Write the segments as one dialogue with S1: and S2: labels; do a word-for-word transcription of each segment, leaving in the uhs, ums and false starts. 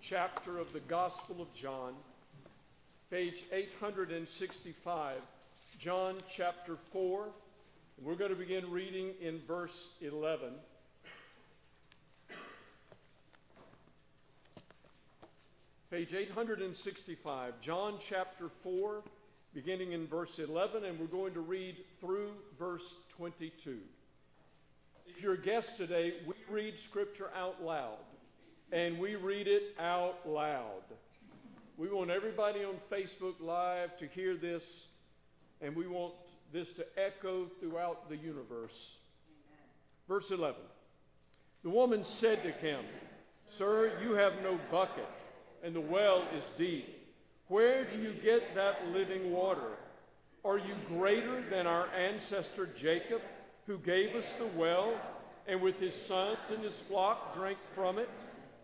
S1: chapter of the Gospel of John, page eight hundred sixty-five, John chapter four. We're going to begin reading in verse eleven. Page eight hundred sixty-five, John chapter four, beginning in verse eleven, and we're going to read through verse twenty-two. If you're a guest today, we read Scripture out loud, and we read it out loud. We want everybody on Facebook Live to hear this, and we want this to echo throughout the universe. Amen. Verse eleven, the woman said to him, "Sir, you have no bucket, and the well is deep. Where do you get that living water? Are you greater than our ancestor Jacob, who gave us the well, and with his sons and his flock drank from it?"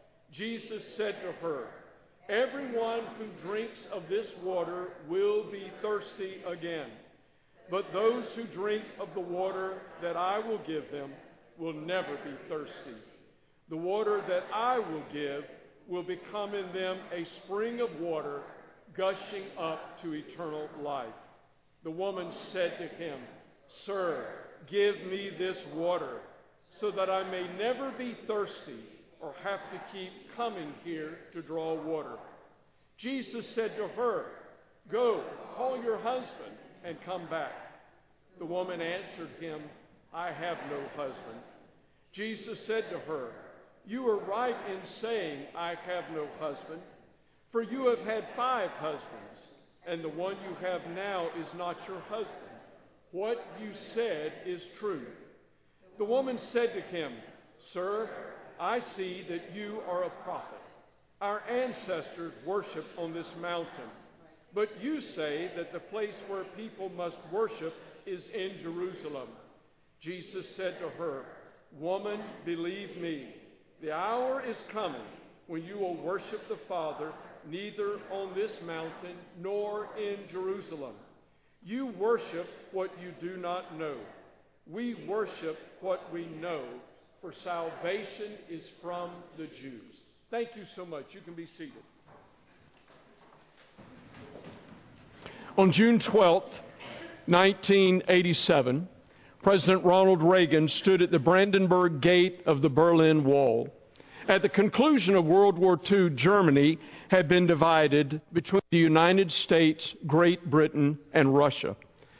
S1: Jesus said to her, "Everyone who drinks of this water will be thirsty again. But those who drink of the water that I will give them will never be thirsty. The water that I will give will become in them a spring of water gushing up to eternal life." The woman said to him, "Sir, give me this water so that I may never be thirsty or have to keep coming here to draw water." Jesus said to her, "Go, call your husband and come back." The woman answered him, "I have no husband." Jesus said to her, "You are right in saying, 'I have no husband,' for you have had five husbands, and the one you have now is not your husband. What you said is true." The woman said to him, "Sir, I see that you are a prophet. Our ancestors worshiped on this mountain, but you say that the place where people must worship is in Jerusalem." Jesus said to her, "Woman, believe me, the hour is coming when you will worship the Father neither on this mountain nor in Jerusalem. You worship what you do not know. We worship what we know, for salvation is from the Jews." Thank you so much. You can be seated. On June twelfth, nineteen eighty-seven, President Ronald Reagan stood at the Brandenburg Gate of the Berlin Wall. At the conclusion of World War Two, Germany had been divided between the United States, Great Britain, and Russia.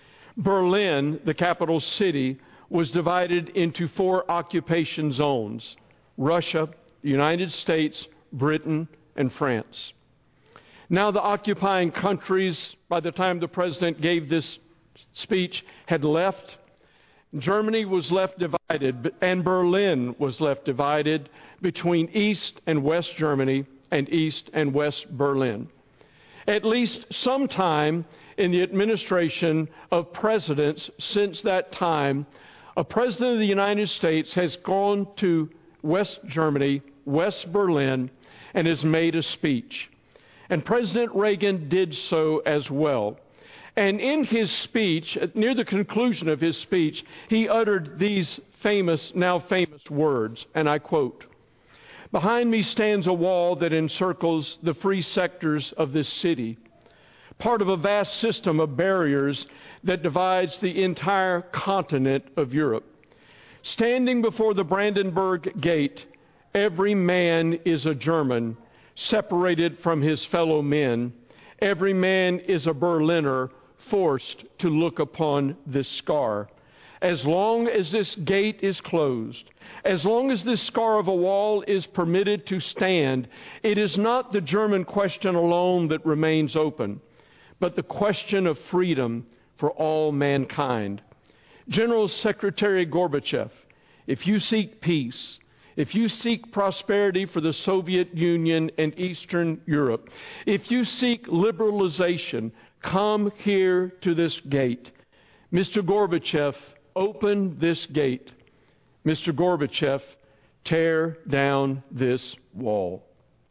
S1: Berlin, the capital city, was divided into four occupation zones: Russia, the United States, Britain, and France. Now the occupying countries, by the time the president gave this speech, had left. Germany was left divided, and Berlin was left divided between East and West Germany and East and West Berlin. At least sometime in the administration of presidents since that time, a president of the United States has gone to West Germany, West Berlin, and has made a speech. And President Reagan did so as well. And in his speech, near the conclusion of his speech, he uttered these famous, now famous words, and I quote, "Behind me stands a wall that encircles the free sectors of this city, part of a vast system of barriers that divides the entire continent of Europe. Standing before the Brandenburg Gate, every man is a German, separated from his fellow men. Every man is a Berliner, forced to look upon this scar. As long as this gate is closed, as long as this scar of a wall is permitted to stand, it is not the German question alone that remains open, but the question of freedom for all mankind. General Secretary Gorbachev, if you seek peace, if you seek prosperity for the Soviet Union and Eastern Europe, if you seek liberalization, come here to this gate. Mister Gorbachev, open this gate. Mister Gorbachev, tear down this wall."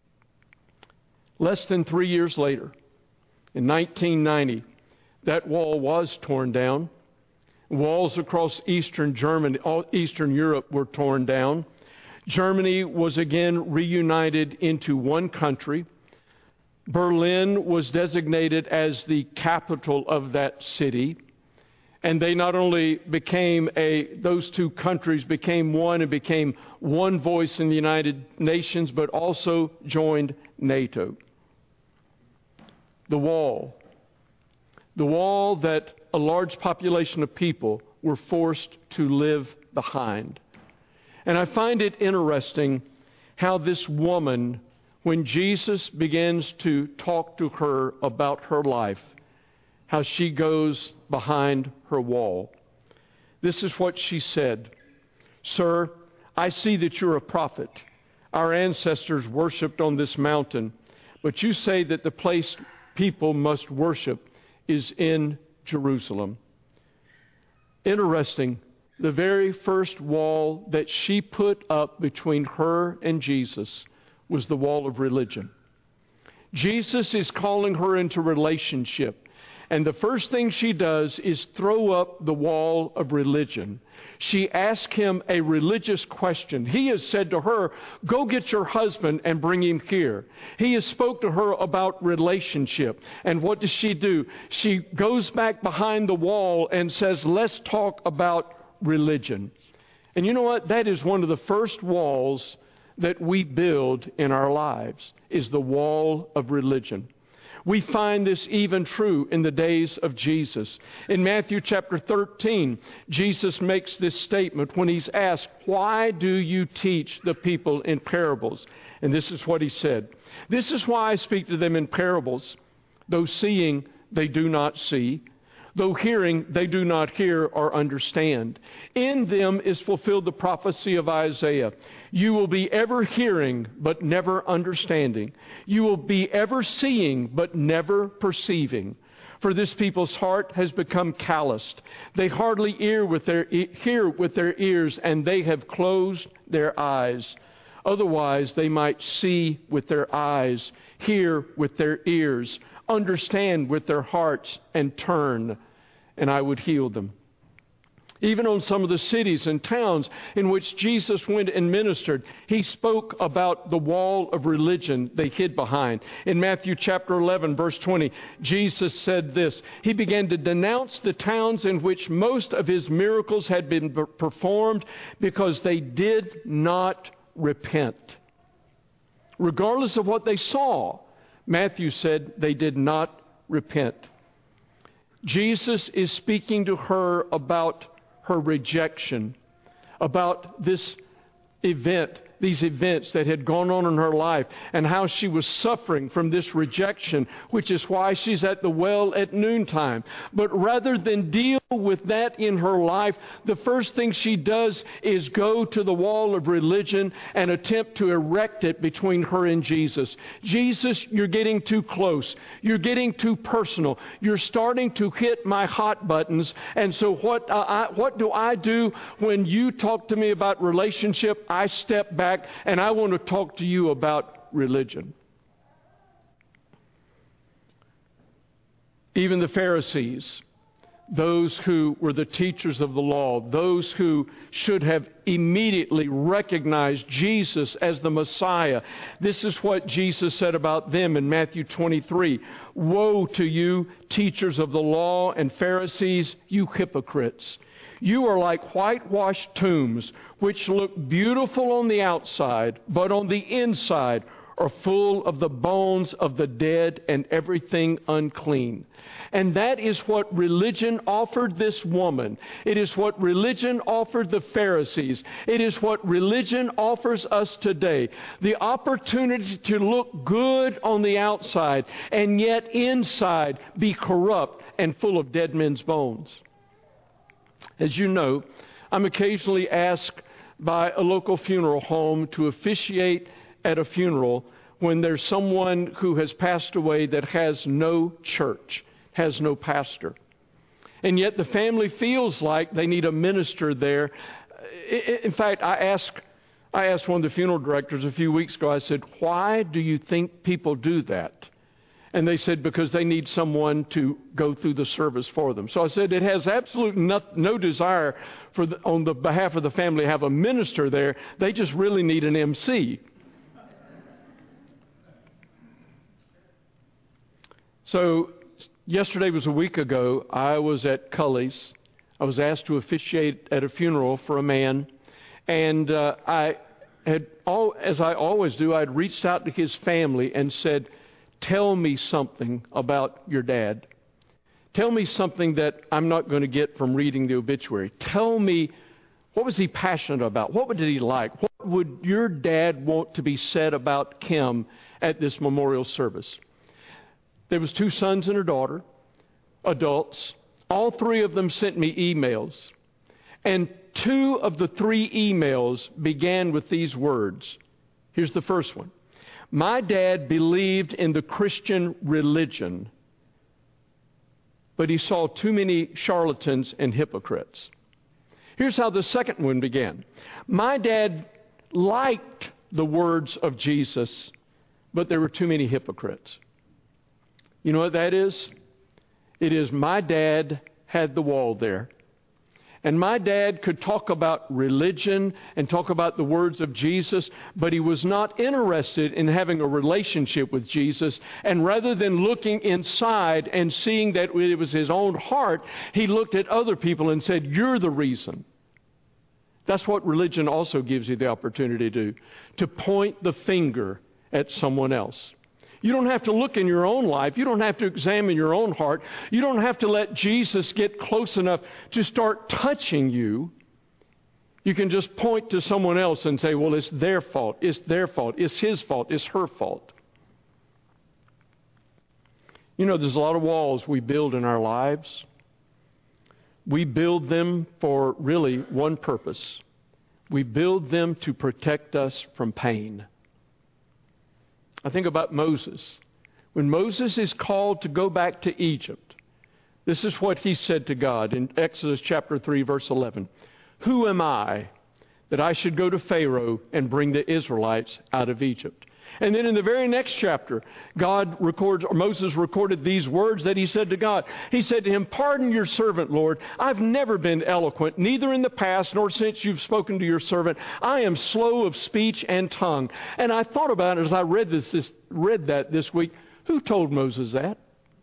S1: Less than three years later, in nineteen ninety, that wall was torn down. Walls across Eastern Germany, all Eastern Europe were torn down. Germany was again reunited into one country. Berlin was designated as the capital of that city. And they not only became a, those two countries became one and became one voice in the United Nations, but also joined NATO. The wall. The wall that a large population of people were forced to live behind. And I find it interesting how this woman, when Jesus begins to talk to her about her life, how she goes behind her wall. This is what she said. Sir, I see that you're a prophet. Our ancestors worshipped on this mountain, but you say that the place people must worship is in Jerusalem. Interesting. The very first wall that she put up between her and Jesus was the wall of religion. Jesus is calling her into relationship. And the first thing she does is throw up the wall of religion. She asks him a religious question. He has said to her, go get your husband and bring him here. He has spoke to her about relationship. And what does she do? She goes back behind the wall and says, let's talk about religion. And you know what? That is one of the first walls that we build in our lives, is the wall of religion. We find this even true in the days of Jesus. In Matthew chapter thirteen, Jesus makes this statement when he's asked, why do you teach the people in parables? And this is what he said. This is why I speak to them in parables. Though seeing, they do not see. Though hearing, they do not hear or understand. In them is fulfilled the prophecy of Isaiah. You will be ever hearing, but never understanding. You will be ever seeing, but never perceiving. For this people's heart has become calloused. They hardly hear with their, hear with their ears, and they have closed their eyes. Otherwise, they might see with their eyes, hear with their ears, understand with their hearts, and turn, and I would heal them. Even on some of the cities and towns in which Jesus went and ministered, he spoke about the wall of religion they hid behind. In Matthew chapter eleven, verse twenty, Jesus said this. He began to denounce the towns in which most of his miracles had been performed because they did not repent. Regardless of what they saw, Matthew said they did not repent. Jesus is speaking to her about her rejection, about this event, these events that had gone on in her life, and how she was suffering from this rejection, which is why she's at the well at noontime. But rather than deal with that in her life, the first thing she does is go to the wall of religion and attempt to erect it between her and Jesus. Jesus, you're getting too close. You're getting too personal. You're starting to hit my hot buttons. And so what, uh, I, what do I do when you talk to me about relationship? I step back and I want to talk to you about religion. Even the Pharisees, those who were the teachers of the law, those who should have immediately recognized Jesus as the Messiah. This is what Jesus said about them in Matthew twenty-three. Woe to you, teachers of the law and Pharisees, you hypocrites! You are like whitewashed tombs, which look beautiful on the outside, but on the inside are full of the bones of the dead and everything unclean. And that is what religion offered this woman. It is what religion offered the Pharisees. It is what religion offers us today. The opportunity to look good on the outside and yet inside be corrupt and full of dead men's bones. As you know, I'm occasionally asked by a local funeral home to officiate at a funeral when there's someone who has passed away that has no church, has no pastor. And yet the family feels like they need a minister there. In fact, I asked, I asked one of the funeral directors a few weeks ago, I said, why do you think people do that? And they said, because they need someone to go through the service for them. So I said, it has absolute no, no desire for the, on the behalf of the family to have a minister there. They just really need an M C. So yesterday was a week ago. I was at Cully's. I was asked to officiate at a funeral for a man. And uh, I had, all, as I always do, I'd reached out to his family and said, tell me something about your dad. Tell me something that I'm not going to get from reading the obituary. Tell me, what was he passionate about? What did he like? What would your dad want to be said about Kim at this memorial service? There was two sons and a daughter, adults. All three of them sent me emails. And two of the three emails began with these words. Here's the first one. My dad believed in the Christian religion, but he saw too many charlatans and hypocrites. Here's how the second one began. My dad liked the words of Jesus, but there were too many hypocrites. You know what that is? It is my dad had the wall there. And my dad could talk about religion and talk about the words of Jesus, but he was not interested in having a relationship with Jesus. And rather than looking inside and seeing that it was his own heart, he looked at other people and said, you're the reason. That's what religion also gives you the opportunity to do, to point the finger at someone else. You don't have to look in your own life. You don't have to examine your own heart. You don't have to let Jesus get close enough to start touching you. You can just point to someone else and say, well, it's their fault. It's their fault. It's his fault. It's her fault. You know, there's a lot of walls we build in our lives. We build them for really one purpose. We build them to protect us from pain. I think about Moses. When Moses is called to go back to Egypt, this is what he said to God in Exodus chapter three, verse eleven. Who am I that I should go to Pharaoh and bring the Israelites out of Egypt? And then in the very next chapter, God records, or Moses recorded these words that he said to God. He said to him, pardon your servant, Lord. I've never been eloquent, neither in the past nor since you've spoken to your servant. I am slow of speech and tongue. And I thought about it as I read this, this read that this week. Who told Moses that?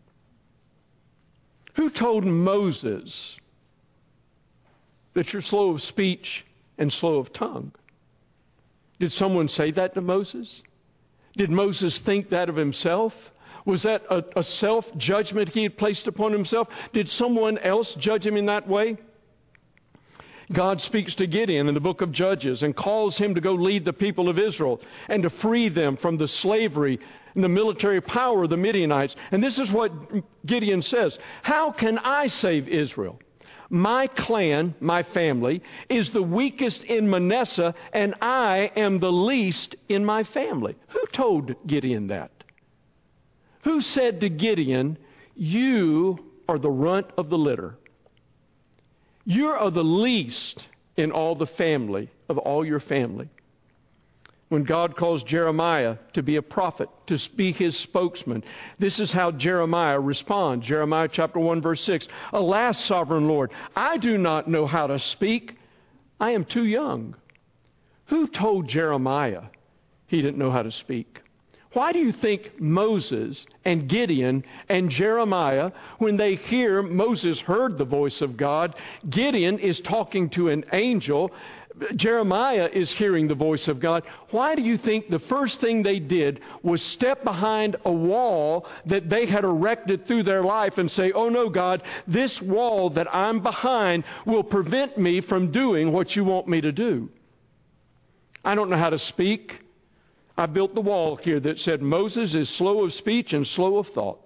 S1: Who told Moses that you're slow of speech and slow of tongue? Did someone say that to Moses? Did Moses think that of himself? Was that a, a self-judgment he had placed upon himself? Did someone else judge him in that way? God speaks to Gideon in the book of Judges and calls him to go lead the people of Israel and to free them from the slavery and the military power of the Midianites. And this is what Gideon says. How can I save Israel? My clan, my family, is the weakest in Manasseh, and I am the least in my family. Who told Gideon that? Who said to Gideon, you are the runt of the litter? You are the least in all the family, of all your family. When God calls Jeremiah to be a prophet, to be his spokesman, this is how Jeremiah responds. Jeremiah chapter one, verse six. Alas, sovereign Lord, I do not know how to speak. I am too young. Who told Jeremiah he didn't know how to speak? Why do you think Moses and Gideon and Jeremiah, when they hear Moses heard the voice of God, Gideon is talking to an angel, Jeremiah is hearing the voice of God. Why do you think the first thing they did was step behind a wall that they had erected through their life and say, oh no, God, this wall that I'm behind will prevent me from doing what you want me to do? I don't know how to speak. I built the wall here that said Moses is slow of speech and slow of thought.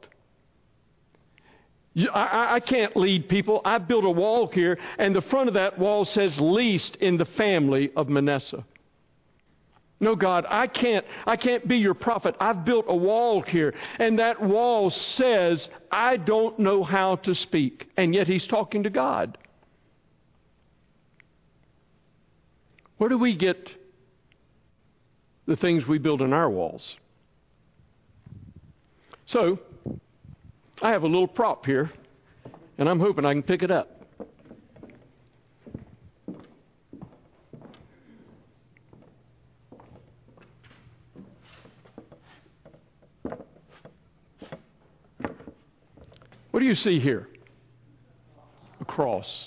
S1: I, I can't lead people. I built a wall here, and the front of that wall says least in the family of Manasseh. No, God, I can't, I can't be your prophet. I've built a wall here, and that wall says I don't know how to speak. And yet he's talking to God. Where do we get the things we build in our walls? So, I have a little prop here, and I'm hoping I can pick it up. What do you see here? A cross.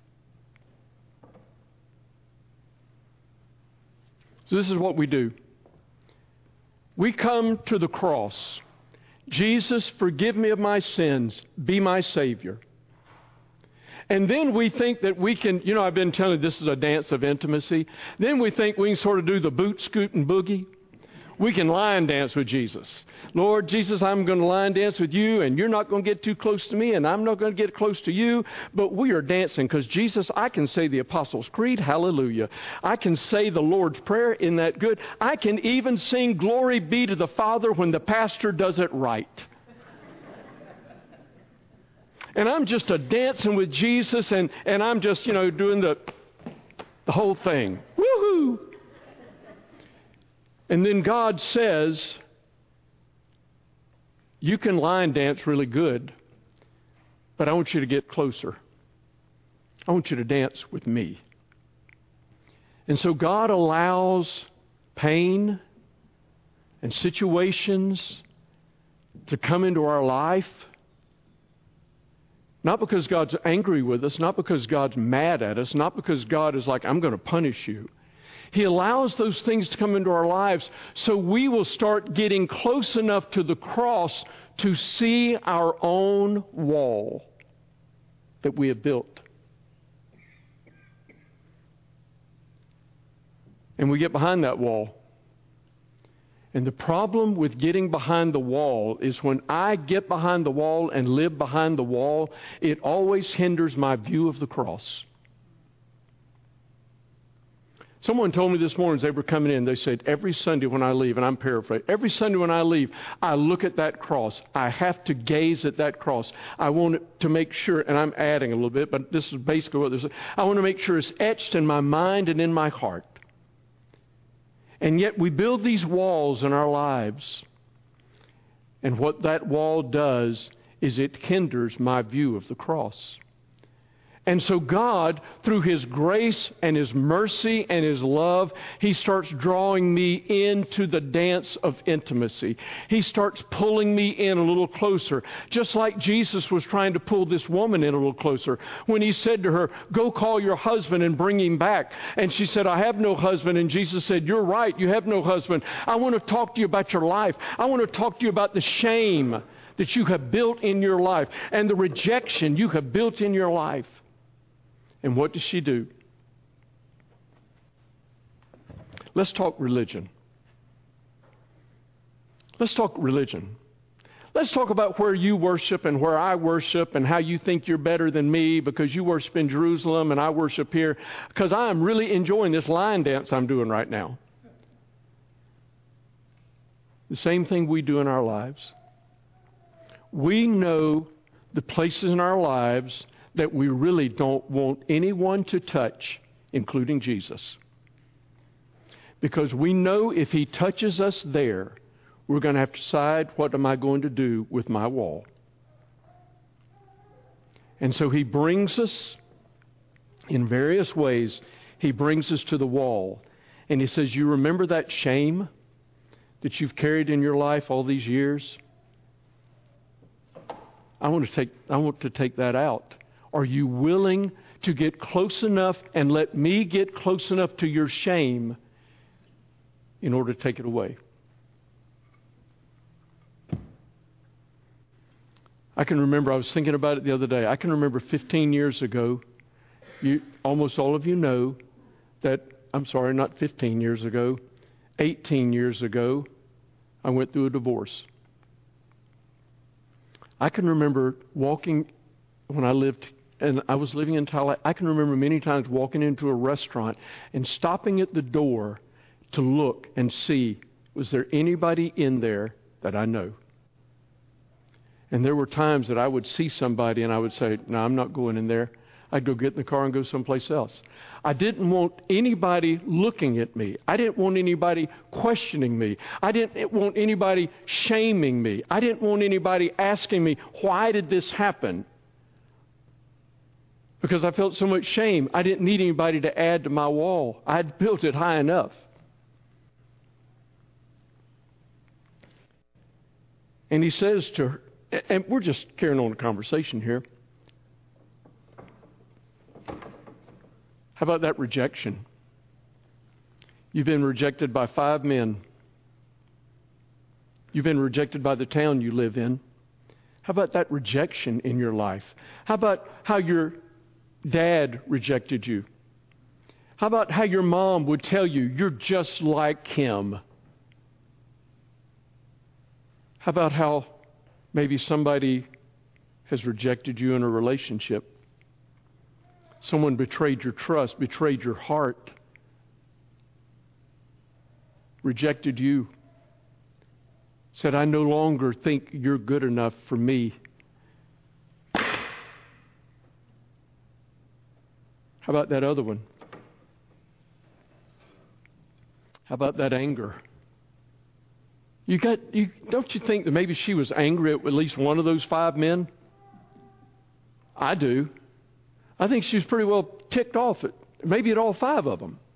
S1: So this is what we do. We come to the cross. Jesus, forgive me of my sins. Be my Savior. And then we think that we can, you know, I've been telling you this is a dance of intimacy. Then we think we can sort of do the boot, scoot, and boogie. We can line dance with Jesus. Lord Jesus, I'm going to line dance with you, and you're not going to get too close to me, and I'm not going to get close to you. But we are dancing because, Jesus, I can say the Apostles' Creed, hallelujah. I can say the Lord's Prayer, isn't that good? I can even sing glory be to the Father when the pastor does it right. And I'm just a dancing with Jesus, and, and I'm just, you know, doing the, the whole thing. Woohoo! And then God says, you can line dance really good, but I want you to get closer. I want you to dance with me. And so God allows pain and situations to come into our life, not because God's angry with us, not because God's mad at us, not because God is like, I'm going to punish you. He allows those things to come into our lives so we will start getting close enough to the cross to see our own wall that we have built. And we get behind that wall. And the problem with getting behind the wall is when I get behind the wall and live behind the wall, it always hinders my view of the cross. Someone told me this morning as they were coming in, they said, every Sunday when I leave, and I'm paraphrasing, every Sunday when I leave, I look at that cross. I have to gaze at that cross. I want it to make sure, and I'm adding a little bit, but this is basically what this is. I want to make sure it's etched in my mind and in my heart. And yet we build these walls in our lives. And what that wall does is it hinders my view of the cross. And so God, through His grace and His mercy and His love, He starts drawing me into the dance of intimacy. He starts pulling me in a little closer, just like Jesus was trying to pull this woman in a little closer when He said to her, go call your husband and bring him back. And she said, I have no husband. And Jesus said, you're right, you have no husband. I want to talk to you about your life. I want to talk to you about the shame that you have built in your life and the rejection you have built in your life. And what does she do? Let's talk religion. Let's talk religion. Let's talk about where you worship and where I worship and how you think you're better than me because you worship in Jerusalem and I worship here, because I am really enjoying this line dance I'm doing right now. The same thing we do in our lives. We know the places in our lives that we really don't want anyone to touch, including Jesus. Because we know if He touches us there, we're going to have to decide, what am I going to do with my wall? And so He brings us, in various ways, He brings us to the wall. And He says, you remember that shame that you've carried in your life all these years? I want to take, I want to take that out. Are you willing to get close enough and let me get close enough to your shame in order to take it away? I can remember, I was thinking about it the other day. I can remember fifteen years ago, you, almost all of you know that, I'm sorry, not fifteen years ago, eighteen years ago, I went through a divorce. I can remember walking when I lived And I was living in Thailand. I can remember many times walking into a restaurant and stopping at the door to look and see, was there anybody in there that I know? And there were times that I would see somebody and I would say, no, I'm not going in there. I'd go get in the car and go someplace else. I didn't want anybody looking at me. I didn't want anybody questioning me. I didn't want anybody shaming me. I didn't want anybody asking me, why did this happen? Because I felt so much shame. I didn't need anybody to add to my wall. I had built it high enough. And he says to her, and we're just carrying on a conversation here. How about that rejection? You've been rejected by five men. You've been rejected by the town you live in. How about that rejection in your life? How about how your dad rejected you? How about how your mom would tell you, you're just like him? How about how maybe somebody has rejected you in a relationship? Someone betrayed your trust, betrayed your heart, rejected you, said, I no longer think you're good enough for me. How about that other one? How about that anger? You got, you, don't you think that maybe she was angry at at least one of those five men? I do. I think she was pretty well ticked off at maybe at all five of them.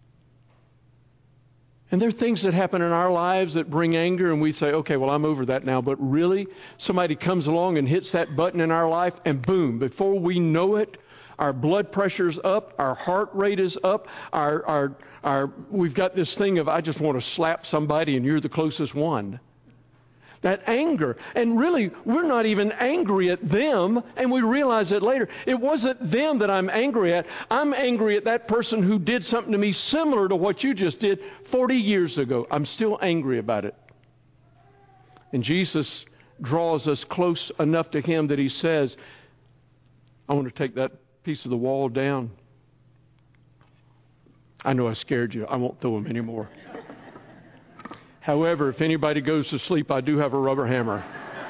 S1: And there are things that happen in our lives that bring anger, and we say, okay, well, I'm over that now. But really, somebody comes along and hits that button in our life, and boom, before we know it, our blood pressure's up, our heart rate is up, our, our, our, we've got this thing of, I just want to slap somebody, and you're the closest one. That anger. And really, we're not even angry at them, and we realize it later. It wasn't them that I'm angry at. I'm angry at that person who did something to me similar to what you just did forty years ago. I'm still angry about it. And Jesus draws us close enough to Him that He says, I want to take that piece of the wall down. I know I scared you. I won't throw them anymore. However, if anybody goes to sleep, I do have a rubber hammer.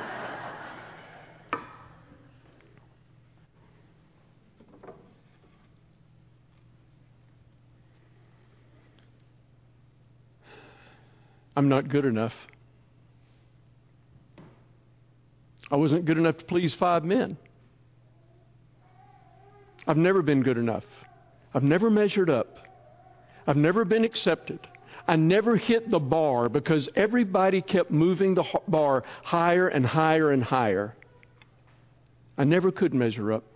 S1: I'm not good enough. I wasn't good enough to please five men. I've never been good enough. I've never measured up. I've never been accepted. I never hit the bar because everybody kept moving the bar higher and higher and higher. I never could measure up.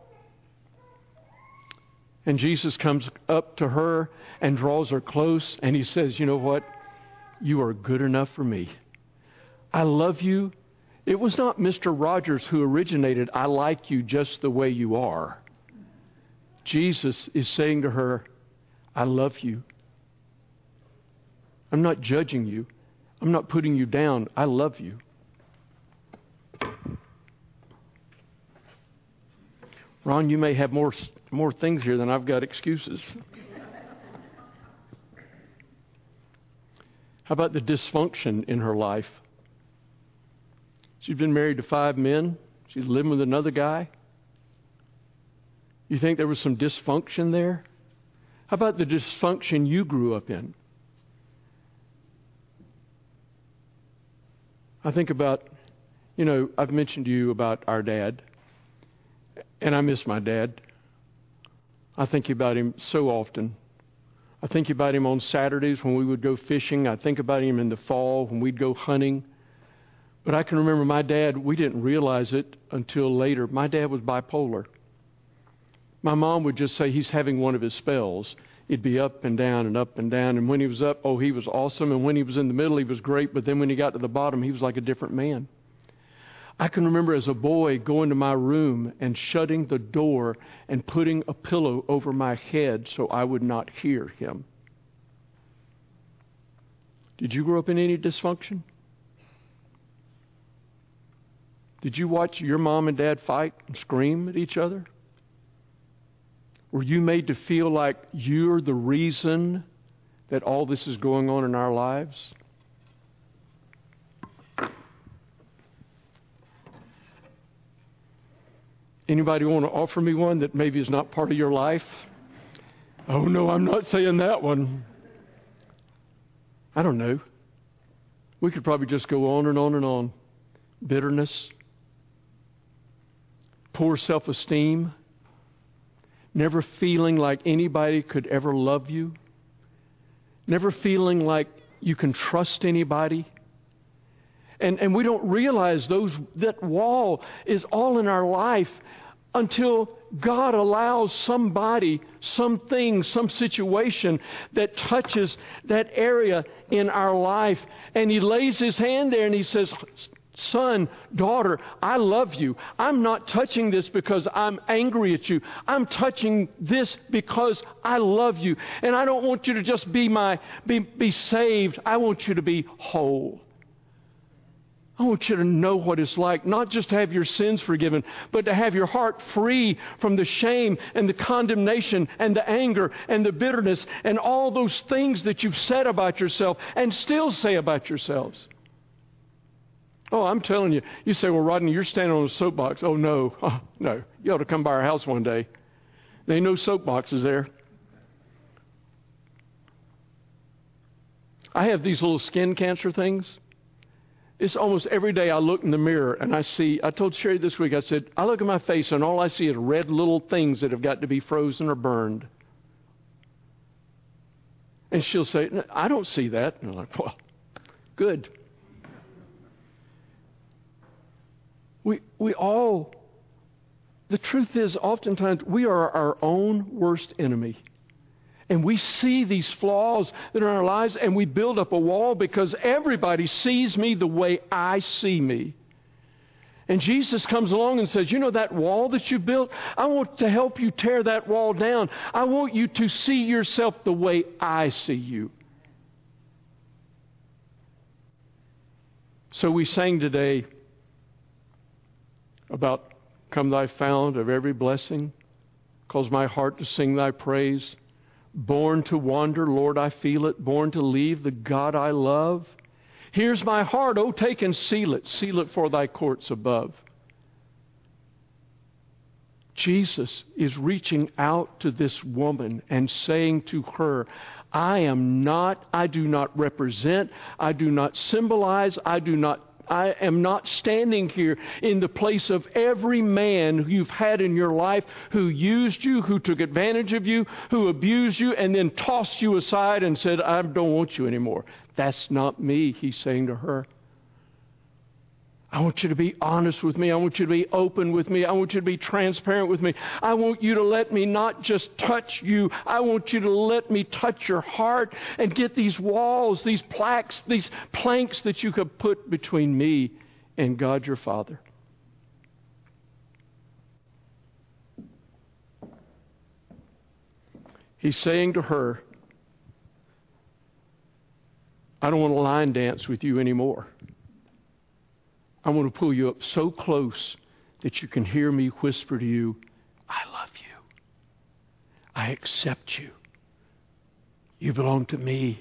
S1: And Jesus comes up to her and draws her close, and He says, you know what? You are good enough for me. I love you. It was not Mister Rogers who originated, I like you just the way you are. Jesus is saying to her, I love you. I'm not judging you. I'm not putting you down. I love you. Ron, you may have more more things here than I've got excuses. How about the dysfunction in her life? She's been married to five men. She's living with another guy. You think there was some dysfunction there? How about the dysfunction you grew up in? I think about, you know, I've mentioned to you about our dad, and I miss my dad. I think about him so often. I think about him on Saturdays when we would go fishing. I think about him in the fall when we'd go hunting. But I can remember my dad, we didn't realize it until later. My dad was bipolar. My mom would just say he's having one of his spells. It'd be up and down and up and down. And when he was up, oh, he was awesome. And when he was in the middle, he was great. But then when he got to the bottom, he was like a different man. I can remember as a boy going to my room and shutting the door and putting a pillow over my head so I would not hear him. Did you grow up in any dysfunction? Did you watch your mom and dad fight and scream at each other? Were you made to feel like you're the reason that all this is going on in our lives? Anybody want to offer me one that maybe is not part of your life? Oh, no, I'm not saying that one. I don't know. We could probably just go on and on and on. Bitterness, poor self-esteem, never feeling like anybody could ever love you, never feeling like you can trust anybody. And and we don't realize those that wall is all in our life until God allows somebody, something, some situation that touches that area in our life. And He lays His hand there and He says, son, daughter, I love you. I'm not touching this because I'm angry at you. I'm touching this because I love you. And I don't want you to just be my be, be saved. I want you to be whole. I want you to know what it's like, not just to have your sins forgiven, but to have your heart free from the shame and the condemnation and the anger and the bitterness and all those things that you've said about yourself and still say about yourselves. Oh, I'm telling you. You say, well, Rodney, you're standing on a soapbox. Oh, no. Oh, no. You ought to come by our house one day. There ain't no soapboxes there. I have these little skin cancer things. It's almost every day I look in the mirror and I see, I told Sherry this week, I said, I look at my face and all I see is red little things that have got to be frozen or burned. And she'll say, I don't see that. And I'm like, well, good. We we all, the truth is, oftentimes we are our own worst enemy. And we see these flaws that are in our lives and we build up a wall because everybody sees me the way I see me. And Jesus comes along and says, you know that wall that you built? I want to help you tear that wall down. I want you to see yourself the way I see you. So we sang today about come thy fount of every blessing, cause my heart to sing thy praise. Born to wander, Lord, I feel it. Born to leave the God I love. Here's my heart, oh, take and seal it. Seal it for thy courts above. Jesus is reaching out to this woman and saying to her, I am not, I do not represent, I do not symbolize, I do not I am not standing here in the place of every man you've had in your life who used you, who took advantage of you, who abused you, and then tossed you aside and said, I don't want you anymore. That's not me, he's saying to her. I want you to be honest with me. I want you to be open with me. I want you to be transparent with me. I want you to let me not just touch you. I want you to let me touch your heart and get these walls, these plaques, these planks that you could put between me and God your Father. He's saying to her, I don't want to line dance with you anymore. I want to pull you up so close that you can hear me whisper to you, I love you. I accept you. You belong to me.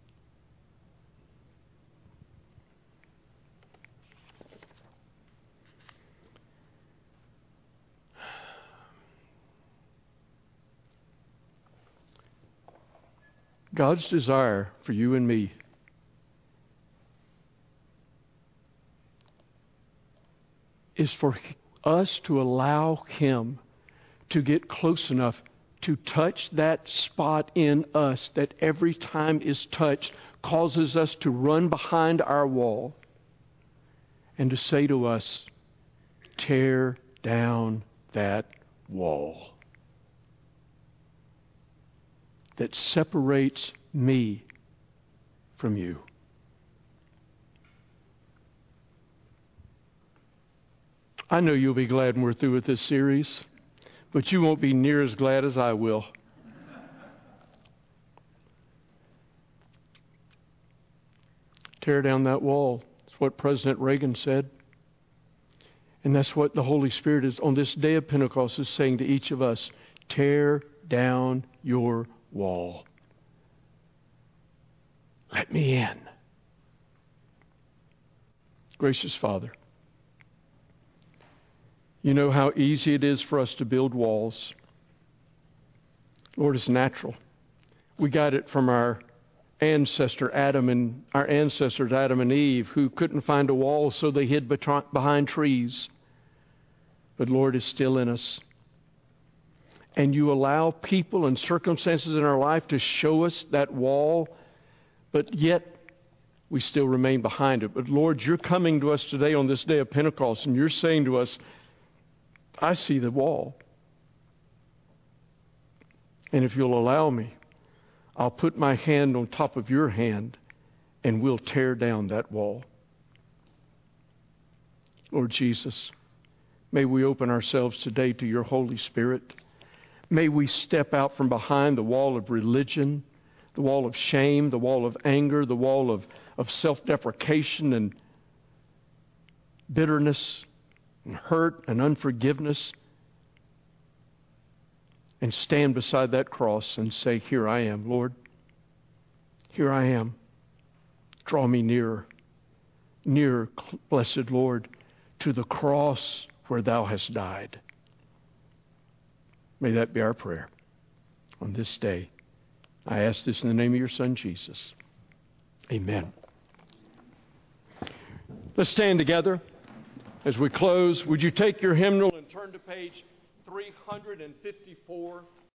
S1: God's desire for you and me is for us to allow Him to get close enough to touch that spot in us that every time is touched causes us to run behind our wall and to say to us, tear down that wall that separates me from you. I know you'll be glad when we're through with this series, but you won't be near as glad as I will. Tear down that wall. That's what President Reagan said. And that's what the Holy Spirit is on this day of Pentecost is saying to each of us. Tear down your wall. Let me in. Gracious Father, You know how easy it is for us to build walls. Lord, it's natural. We got it from our ancestor Adam and our ancestors Adam and Eve, who couldn't find a wall, so they hid behind trees. But Lord, it's still in us. And you allow people and circumstances in our life to show us that wall, but yet we still remain behind it. But Lord, you're coming to us today on this day of Pentecost, and you're saying to us, I see the wall. And if you'll allow me, I'll put my hand on top of your hand, and we'll tear down that wall. Lord Jesus, may we open ourselves today to your Holy Spirit. May we step out from behind the wall of religion, the wall of shame, the wall of anger, the wall of, of self-deprecation and bitterness and hurt and unforgiveness, and stand beside that cross and say, here I am, Lord. Here I am. Draw me nearer, nearer, blessed Lord, to the cross where thou hast died. May that be our prayer on this day. I ask this in the name of your Son, Jesus. Amen. Let's stand together as we close. Would you take your hymnal and turn to page three fifty-four?